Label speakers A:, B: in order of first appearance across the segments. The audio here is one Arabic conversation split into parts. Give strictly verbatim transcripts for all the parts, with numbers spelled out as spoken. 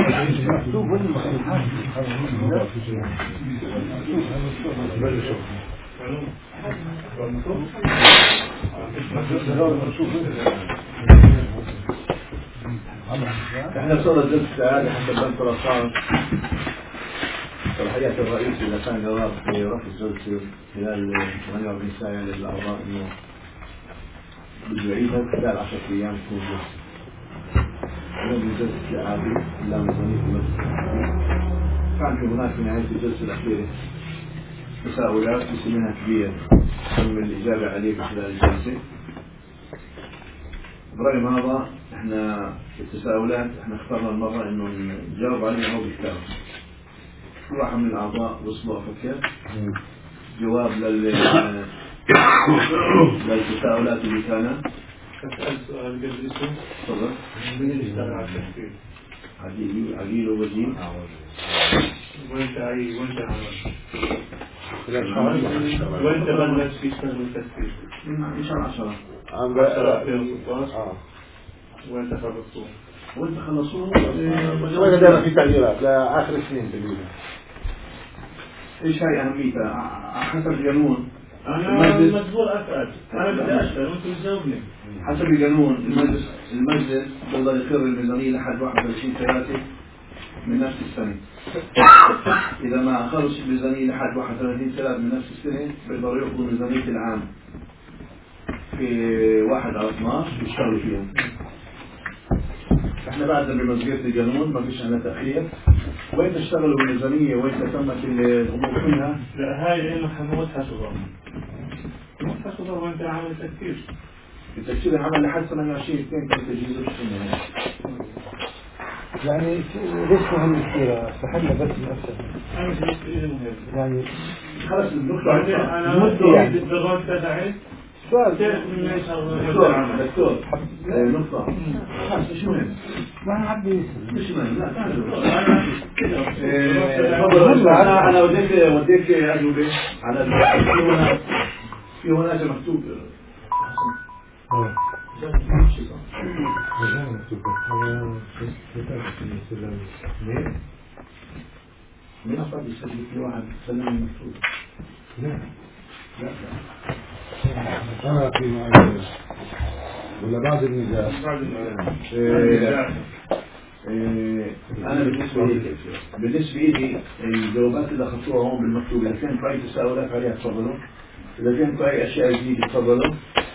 A: احنا صار الجلسة العادي حتى بنت رصان الحقيقة الرئيس إذا كان جواب في رفض الجلسة خلال ثمانية وأربعين ساعة للأعضاء إنه بده يعيدها خلال عشرة أيام تكون جلسة. أنا بالجلسة العادي لا ميزانية المجلس كان في هناك في نهاية الجلسة الأخيرة تساؤلات بس منها كبير من الإجابة عليه خلال الجلسة. برأي هذا احنا التساؤلات احنا اخترنا المرة انه نجاوب عليها او بالكتاب. كل واحد من الاعضاء وصلوا افكر جواب لل للتساؤلات اللي كانت.
B: اسأل سؤال قبل اسمه.
A: تفضل.
B: من اللي اشتغل على التفكير؟
A: عقيل عقيل ووجيه.
B: وانت عي وانت عمل. وانت بلش تشتغل التفكير؟
A: ان شاء الله عشرة.
B: عشرة ألفين وستاشر. وانت خلصوه.
A: وانت خلصوه.
C: وين دائما في تعديلات لاخر سنين تقريبا.
A: ايش هاي اهميتها؟ حسب القانون.
B: انا مجبور اسال. انا بدي اسال وانت تجاوبني.
A: حسب القانون المجلس المجلس بيقدر يقر الميزانية لحد واحد وعشرين ثلاثة من نفس السنة. إذا ما خلص الميزانية لحد واحد وثلاثين ثلاثة من نفس السنة بيقدروا يأخذوا ميزانية العام في واحد على اثناشر يشتغلوا فيها. احنا بعد بمسجد القانون ما فيش عنا تأخير. وين تشتغلوا بالميزانية وين تمت الأمور كلها؟
B: لا هاي لأنه حموتها صغار. حموتها صغار وانت عامل تفكير.
A: التفكير العمل لحد ثمانية وعشرين اثنين كان تجهيز السنة.
C: يعني ليش مهم كثير استحلنا بس نفسه.
B: أنا مش إيه مهم.
C: يعني
A: خلاص الدكتور
B: أنا مدة يعني الدراسة تبعي.
C: سؤال
A: دكتور دكتور نقطة مش مهم
C: ما عبي
A: مش مهم لا تفضل. أنا أنا وديك وديك أجوبة على في هنا في هنا مكتوب مين أصلا يسجل في واحد سلم مكتوب لا لا
C: أنا في معي ولا بعد النزاع
B: بعد
A: النزاع. أنا بالنسبة لي بالنسبة لي الجوابات اللي أخذتوها هون بالمكتوب إذا كان في أي تساؤلات عليها تفضلوا. إذا كان في أي أشياء جديدة تفضلوا.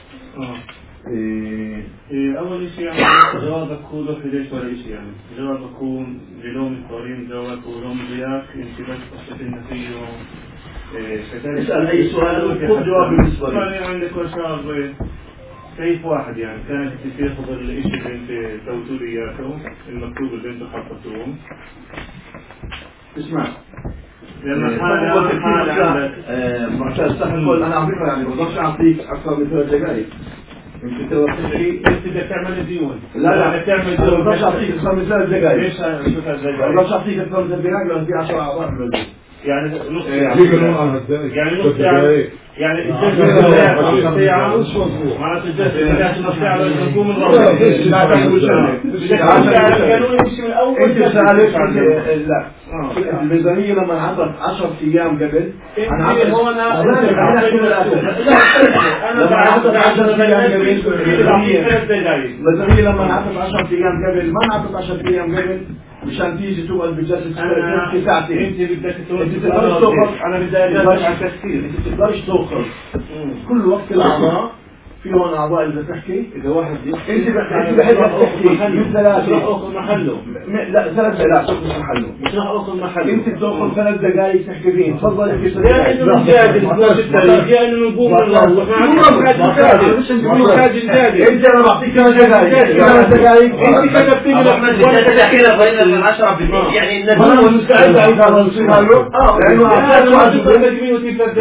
B: إيه أول شيء يعني جوابك هو له ليش ولا شيء يعني جوابك هو بلوم القرين جوابك هو لوم ضياف أنت بس قصتنا فيه.
A: اسأل أي سؤال وخذ جواب بالنسبة لي.
B: يعني عندك وشاب كيف واحد يعني كانت تاخذ الشيء اللي أنت سويتوا لي إياه المكتوب اللي أنت حطيتوه.
A: اسمع.
B: لأن حالة حالة عندك.
A: معتز تقول أنا أعطيك يعني بقدرش أعطيك أكثر من ثلاث دقائق. أنت تقدر تدعي.
B: أنت بدك تعمل ديون.
A: لا لا.
B: تعمل
A: ديون. ما بقدرش أعطيك أكثر من ثلاث دقائق.
B: ليش شو ثلاث دقائق؟
A: ما بقدرش أعطيك أكثر من ثلاث دقائق لأن في عشرة أعضاء في المجلس.
B: يعني نص
C: يعني
B: نص ساعة يعني الجلسة ساعة معناته الجلسة نص ساعة لازم نقوم من رابع.
A: لا تقول شيء.
B: كانوا يمشي من أول.
A: أنت سألت لا. الميزانية لما انعطت عشرة أيام قبل.
B: أنا هنا.
A: أنا بعد عشرة أيام قبل. الميزانية لما انعطت عشرة أيام قبل ما انعطت عشرة أيام قبل. مشان تيجي تقعد بالجلسة ساعتين.
B: انت بدك
A: انت تقدرش توقف.
B: انا بدي اجلس على التفكير.
A: انت تقدرش توقف. كل وقت الاعضاء في هون اعضاء اللي بتحكي اذا واحد انت انت بحب تحكي من ثلاثة
B: راح اخذ محله.
A: لا ثلاث لا تاخذ محله
B: مش راح اخذ محله.
A: انت بتاخذ ثلاث دقائق تحكي فيه. تفضل انت
B: يا انه نجادل يا انه نقوم من الله ما حد نجادل مش نقول حاجه نجادل.
A: انت انا بعطيك ثلاث دقائق ثلاث دقائق
B: انت كتبت لي احمد
D: وانت تحكي لنا بين من عشرة بالمئة يعني الناس
A: انا مستعد على هذا الشيء له اه لانه اعطيك واجبه
B: تجميل وتثبت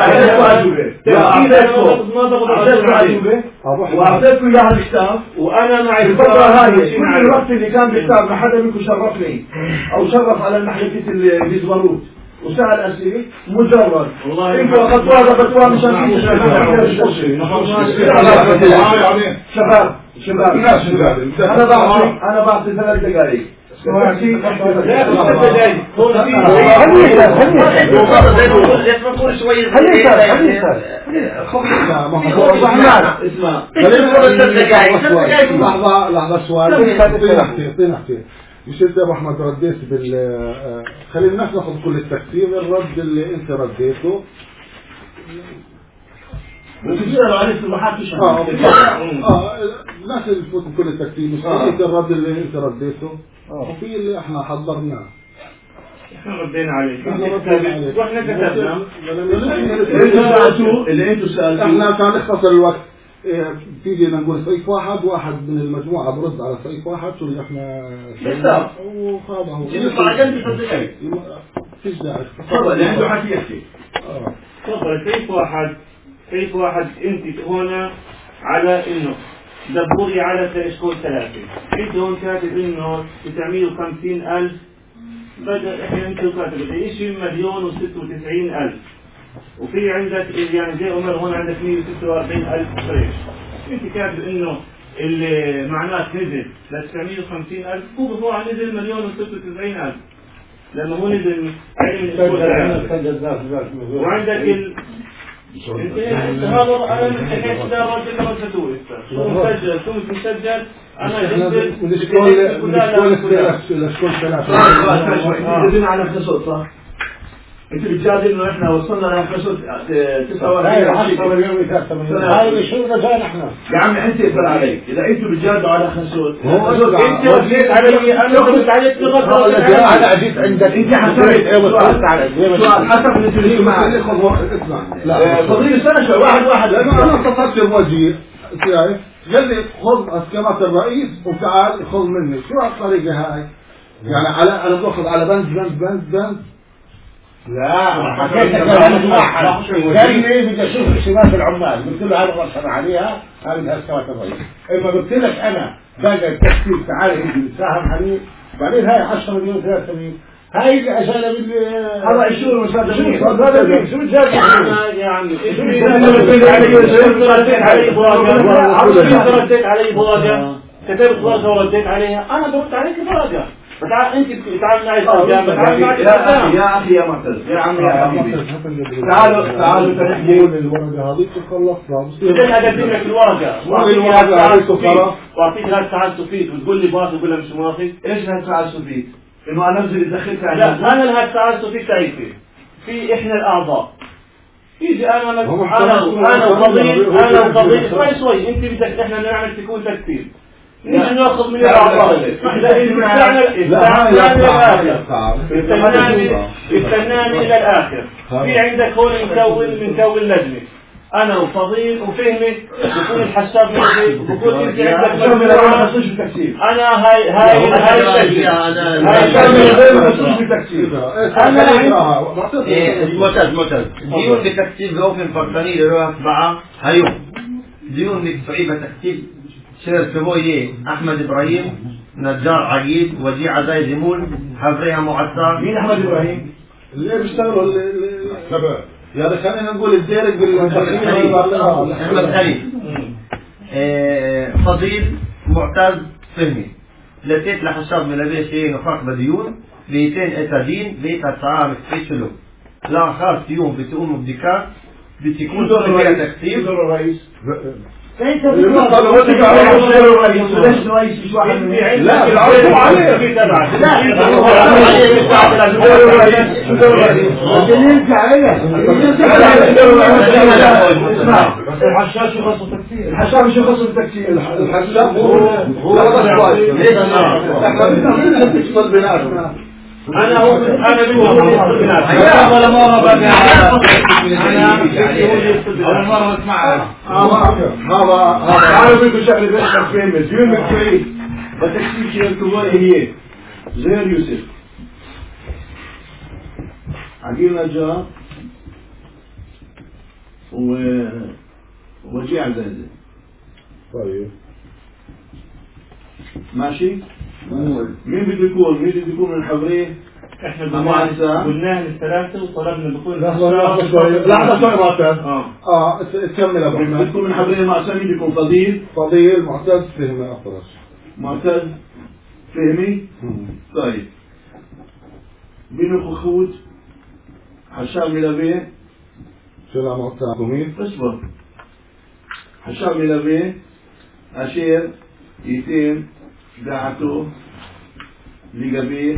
A: ما ضغط واعطيتكم اياها الكتاب
B: وانا مع
A: الفتره هاي كل الوقت اللي كان بالكتاب ما حدا منكم شرفني او شرف على المحلفيه البيزبروت وسأل أسئلة مجرد والله انتوا اخذتوها ضبطوها مشان شباب شباب انا بعطي انا بعطي ثلاث دقائق
C: لحظة لحظة سؤال مش انت يا ابو احمد رديت بال خلينا ناخذ كل التكفير الرد اللي انت رديته
A: بتسألوا عليه في المحاكم شو
C: اه اه الناس اللي تفوت كل التكفير مش انت الرد اللي انت رديته وفي اللي احنا حضرناه
B: احنا ردينا عليه واحنا كتبنا
A: اللي انتوا سألتوا
C: احنا كان نختصر الوقت تيجي نقول صيف واحد واحد من المجموعة برد على صيف واحد شو اللي احنا
A: يستار
C: وهذا هو
A: يطلع جنبي صدقني
C: فيش داعي
A: تفضل اللي عنده حكي يحكي
C: اه
B: تفضل صيف واحد صيف واحد انت هنا على انه دبوري على اشكال ثلاثة انت هون كاتب انه تسعمية وخمسين الف بدأ احنا انت كاتب اشي مليون وستة وتسعين الف وفي عندك يعني زي عمر هون عندك مية وستة وأربعين ألف فريش انت كاتب انه اللي معناه نزل ل تسعمية وخمسين ألف هو بفوع نزل مليون وستة وتسعين ألف لأنه هو نزل علم الاسبوع وعندك ال انت هذا انا من حكيت ده راجل ما فتوه شو مسجل شو مش مسجل انا جبت
C: الاشكال الاشكال
A: ثلاثة على نفس الصوت انت بتجادل انه احنا وصلنا لخمسة تسعة وأربعين
C: هاي شو رجال احنا
A: يا عم انت اقبل علي اذا انتوا بتجادلوا على خمسة
B: انت رديت علي انا رديت عليك لغه
C: انا اجيت عندك
A: انت حسبت سؤال حسب اللي تريد معك اسمع فضيل السنه شوي واحد واحد
C: انا اتصلت بوجيه شايف قال لي خذ اسكامات الرئيس وتعال خذ مني شو هالطريقه هاي يعني على انا باخذ على بند بند بند بند
E: لا حكيت كلام واحد قال لي بدي اشوف اشتراك العمال قلت له هذا غصب عليها هذه اسكامات الرئيس اما قلت لك انا باقي التكتيك تعال انت بتساهم عليه بعدين هاي عشرة مليون ثلاثة مليون هاي اللي اجانا بال
A: هذا يشور مساعدة
E: شو بتجاوب
B: يا عمي ايش رديت علي رديت علي براجع رديت علي براجع كتبت براجع ورديت عليها انا ردت عليك براجع بتعال انت بتتعامل معي الارقام بتعامل معي الارقام
A: يا اخي يا معتز يا عمي يا حبيبي تعالوا تعالوا تنحكي
C: الورقه هذيك وخلصنا
B: بدي اقدم لك الورقه واعطيك هذا ساعات سفيت وتقول لي باص وتقول لي مش موافق
A: ايش هذا ساعات سفيت انه انا انزل ادخلك على
B: لا ما لها ساعات سفيت تعرفي في احنا الاعضاء يجي انا انا انا وفضيل انا وفضيل شوي شوي انت بدك احنا نعمل تكون تكتير نحن ناخذ من الاعضاء استناني الى الاخر في عندك هون مكون مكون لجنه انا وفضيل وفهمي بكون الحساب معي بكون انت عندك مجموعه انا هاي هاي هاي اللجنه هاي
D: انا معتز معتز ديون بتكتيب غوفن فرقاني لروح بقى هيو ديون بصعيبه تكتيب شير كبويه احمد ابراهيم نجار عقيد وجيع زي زمول حفريها معسى
A: مين احمد ابراهيم
C: اللي بيشتغلوا الشباب يعني خلينا نقول الدارج بالخليل
D: احمد خليل فضيل معتز فهمي لتيت لحساب من لبيش ايه نفاق بديون بيتين اتادين بيت الطعام سبيشلو لا خاص يوم بتقوموا بديكار بتكون
A: دور
D: فيها تكتيب
A: دور الرئيس
B: كيف
A: لا العرض عليه الحشاش يخص التكتير الحشاش يخص التكتير الحشاش هو هو
B: انا هو انا بدي
A: انا ولا مره بقى انا اول مره اسمعها
C: هذا
A: تعالوا بيكم شغله بيحكي فيمس يوم الكويت بتكتيك شيء كبار هي زين يوسف عقيل نجار و وجيع زيزي
C: طيب
A: ماشي مين بده يكون مين بده يكون من الحبريه
B: احنا قلناها للثلاثه وطلبنا بكل
C: لحظه شوي لحظه شوي معتز
A: اه
C: اه كمل ابو
A: بده يكون من الحبريه مع سامي بده يكون فضيل
C: فضيل معتز فهمي اطرش
A: معتز فهمي؟ طيب بينو خخود حشام ملابيه
C: شو عم قطعكم
A: اصبر حشام ملابيه أشير يتيم دعته لقبيه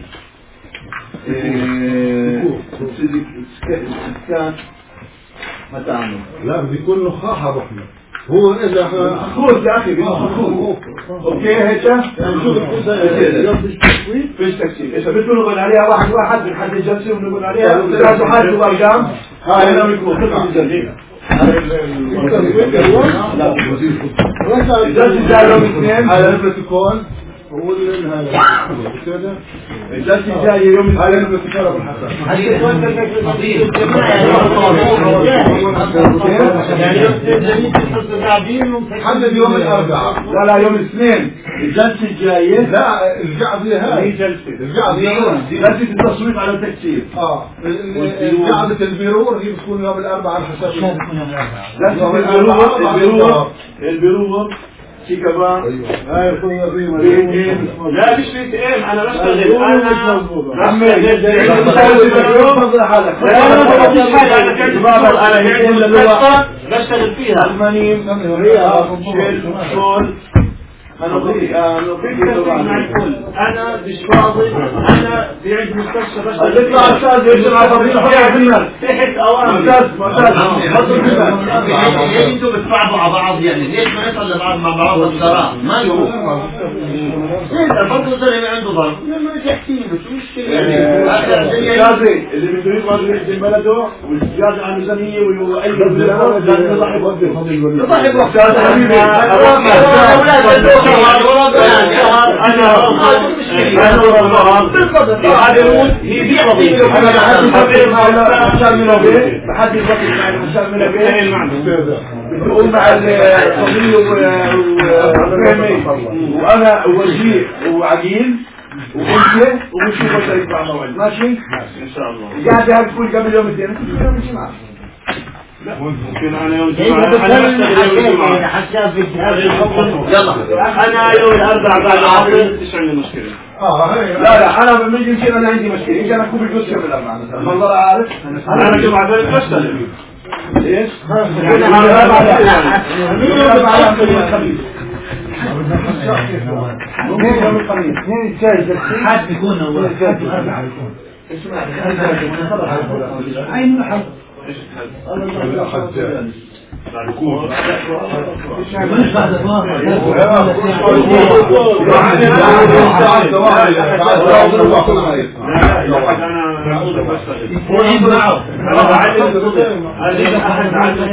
A: سيدك سكان ما تعمل
C: لا بدي يكون نخاح ابو احمد هو اذا
A: خود يا اخي خود اوكي هيك فيش تكسير اذا بدنا نقول عليها واحد واحد بنحدد الجلسه وبنقول عليها ثلاث حاجات وارقام هاي انا بنقول خطه الجلسه لا الجلسه جاي يوم الاثنين
C: على البروتوكول هو اللي هذا كده
A: الجلسه جاي يوم
C: على البروتوكول ابو الحسن حدد يوم الاربعاء
A: لا لا يوم الاثنين الجلسه الجايه
C: لا القعده هاي
A: جلسه
C: القعده
A: جلسه التصويت على التكسير
C: اه قعده المرور هي بتكون يوم الاربعاء على حسب
A: جلسه البرور البرور البرور في كمان
C: هاي اخويا الريمه
B: لا مش بيت ايه انا بشتغل انا
A: عمي حالك
B: انا بشتغل فيها
A: المانيم رياض شيل شول انا بقول
B: انا مش فاضي انا في عندي مستشفى بشتغل
A: يطلع استاذ يجمع فضيله
B: تحت اوامر
A: ممتاز ممتاز
D: انتوا بتفعلوا على بعض يعني ليش ما نصل لبعض مع بعض القرار ما يروح الفضل اللي عنده ضرب لما تحكي له شو مشكله
A: يعني اللي بده يقعد يخدم بلده والزياده عن الميزانيه واي بلد لازم يضحي بوقته يضحي بوقته هذا حبيبي
B: انا انا يقادرون يبيعوا
A: بحدد وقت مع المشار من البيت بتقول مع الصبي وفهمي وانا وجيه وعقيل وانت وبنشوف وقت يطلع موعد ماشي
B: ان شاء الله
A: قاعد هتكون قبل يوم الاثنين يوم الجمعه
B: ممكن انا يوم الجمعة انا بشتغل يوم الجمعة يلا انا يوم الاربعاء بعد العصر مش عندي مشكلة
A: اه لا لا انا من يمكن انا عندي مشكلة يمكن اكون بالجزء يوم الاربعاء مثلا منظر عارف
B: انا الجمعة بشتغل
A: ايش؟
B: انا
A: الاربعاء يوم الخميس ممكن يوم الخميس اثنين الثالث
F: حد يكون هو حد الاربعاء يكون
A: اسمع عين الحظ
C: الله حجاج
B: بعد
F: مش بعد
B: انا بشتغل انا بعلم